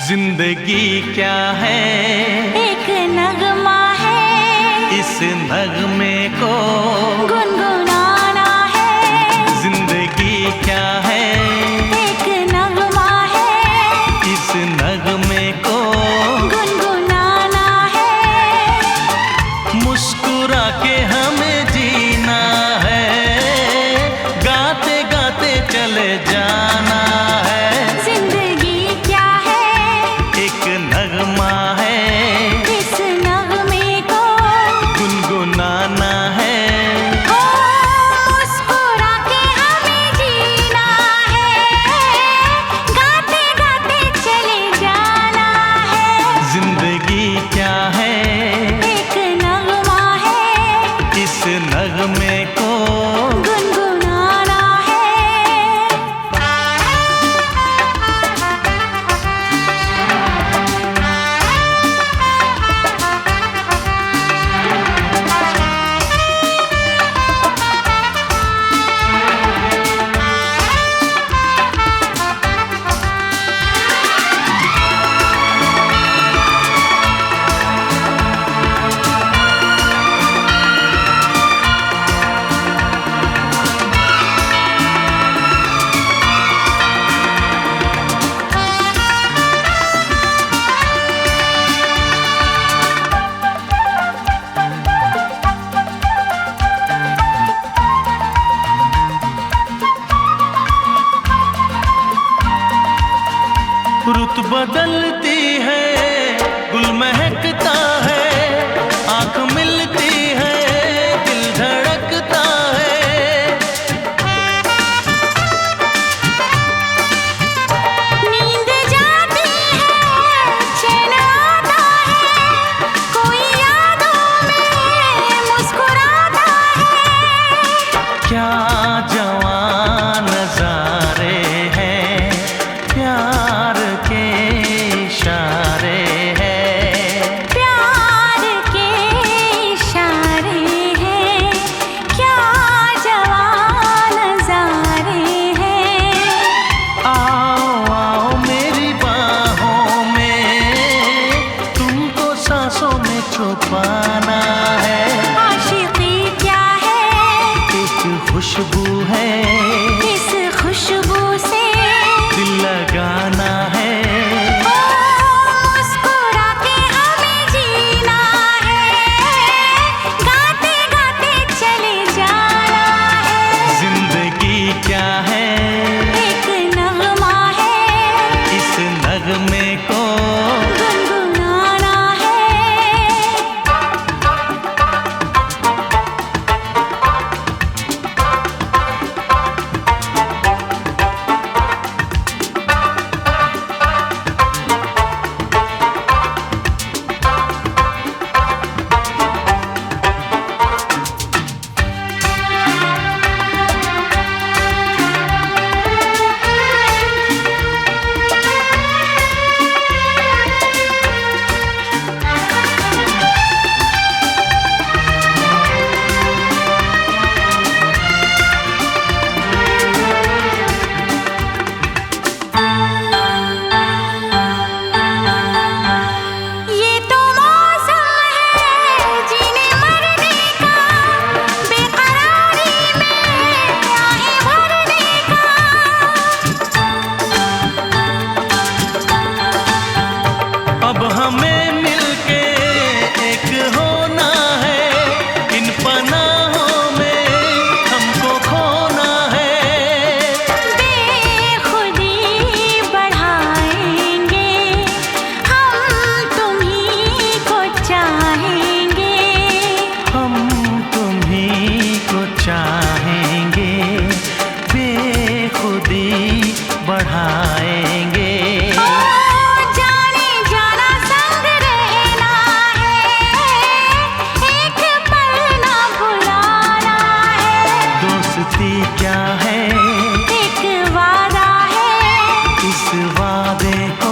जिंदगी क्या है, एक नगमा है, इस नगमे को गुनगुनाना है। जिंदगी क्या है, एक नगमा है, इस नगमे को गुनगुनाना है। मुस्कुरा के हमें जीना है, गाते गाते चले जाना है। जिंदगी क्या है, एक नगमा है, इस नगमे को गुनगुनाना है। ओ मुस्कुरा के हमें जीना है, गाते गाते चले जाना है। जिंदगी क्या है, एक नगमा है, इस नगमे को गुनगुनाना है। रुत बदलती है, गुल महकता है, आंख मिलती है, दिल धड़कता है। नींद जाती है, चैन आता है, कोई यादों में मुस्कुराता है। क्या जवान नजारे हैं, प्यार के इशारे हैं। प्यार के इशारे हैं, क्या जवान नज़ारे हैं। आओ आओ मेरी बाहों में, तुमको सांसों में छुपाना है। आशिकी क्या है, एक खुशबू है, इस खुशबू से दिल लगाना है। ओ मुस्कुरा के हमें जीना है, गाते गाते चले जाना है। जिंदगी क्या है, एक नगमा है, इस नगमे को गुनगुनाना है। ये तो मौसम है जीने मरने का, बेकरारी में आहें भरने का। अब हमें मिलके एक होना है, इन पनाहों में हमको खोना है। बेखुदी बढ़ाएंगे, हम तुम्हीं को चाहेंगे। हम तुम्हीं को चाहेंगे, बेखुदी बढ़ाएंगे। ओ जाने जाना संग रहना है, एक पल ना भुलाना है। दोस्ती क्या है, एक वादा है, इस वादे को